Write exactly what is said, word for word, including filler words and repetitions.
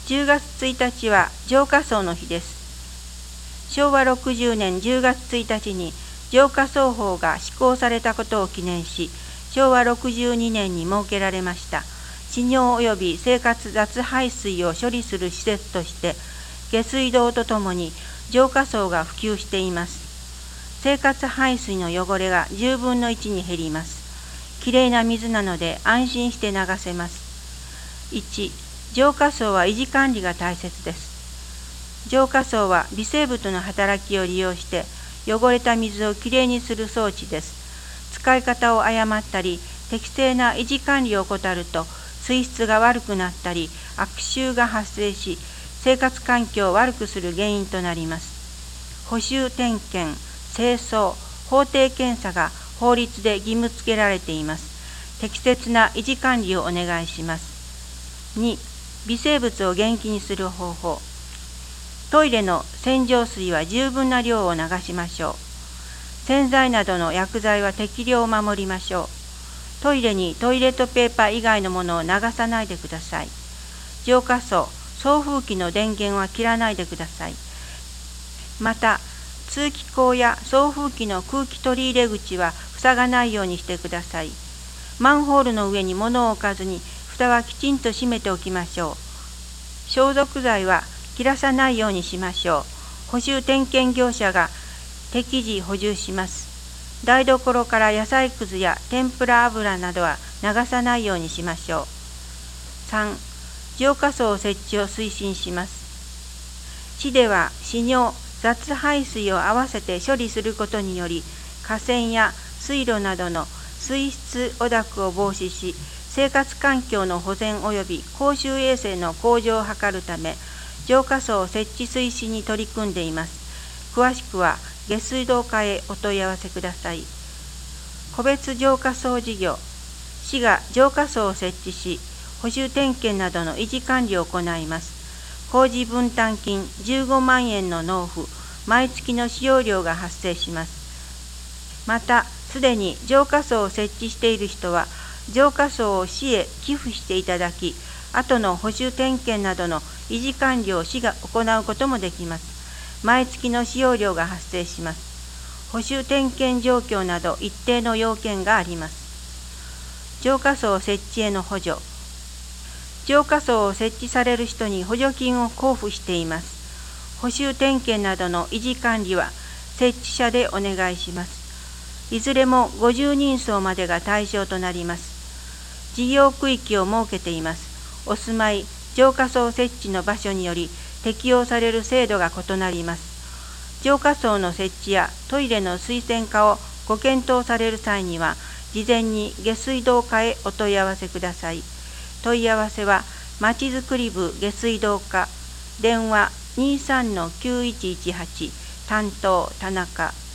じゅうがつついたちは浄化槽の日です。しょうわろくじゅうねんじゅうがつついたちに浄化槽法が施行されたことを記念し、しょうわろくじゅうにねんに設けられました。死尿及び生活雑排水を処理する施設として、下水道とともに浄化槽が普及しています。生活排水の汚れがじゅうぶんのいちに減ります。きれいな水なので安心して流せます。いち. 浄化槽は維持管理が大切です。浄化槽は微生物の働きを利用して汚れた水をきれいにする装置です。使い方を誤ったり、適正な維持管理を怠ると水質が悪くなったり、悪臭が発生し、生活環境を悪くする原因となります。補修点検、清掃、法定検査が法律で義務付けられています。適切な維持管理をお願いします。に. 微生物を元気にする方法。トイレの洗浄水は十分な量を流しましょう。洗剤などの薬剤は適量を守りましょう。トイレにトイレットペーパー以外のものを流さないでください。浄化槽、送風機の電源は切らないでください。また、通気口や送風機の空気取り入れ口は塞がないようにしてください。マンホールの上に物を置かずに、蓋はきちんと閉めておきましょう。消毒剤は切らさないようにしましょう。補修点検業者が適時補充します。台所から野菜くずや天ぷら油などは流さないようにしましょう。さん. 浄化槽設置を推進します。市では死尿、雑排水を合わせて処理することにより、河川や水路などの水質汚濁を防止し、生活環境の保全及び公衆衛生の向上を図るため、浄化槽設置推進に取り組んでいます。詳しくは下水道課へお問い合わせください。個別浄化槽事業。市が浄化槽を設置し、補修点検などの維持管理を行います。工事分担金じゅうごまんえんの納付、毎月の使用料が発生します。また、すでに浄化槽を設置している人は、浄化槽を市へ寄付していただき、後の補修点検などの維持管理を市が行うこともできます。毎月の使用料が発生します。補修点検状況など一定の要件があります。浄化槽設置への補助。浄化槽を設置される人に補助金を交付しています。補修点検などの維持管理は設置者でお願いします。いずれもごじゅうにんそうまでが対象となります。事業区域を設けています。お住まい、浄化槽設置の場所により適用される制度が異なります。浄化槽の設置やトイレの水洗化をご検討される際には、事前に下水道課へお問い合わせください。問い合わせは、まちづくり部下水道課、電話 にじゅうさんのきゅういちいちはち、担当田中。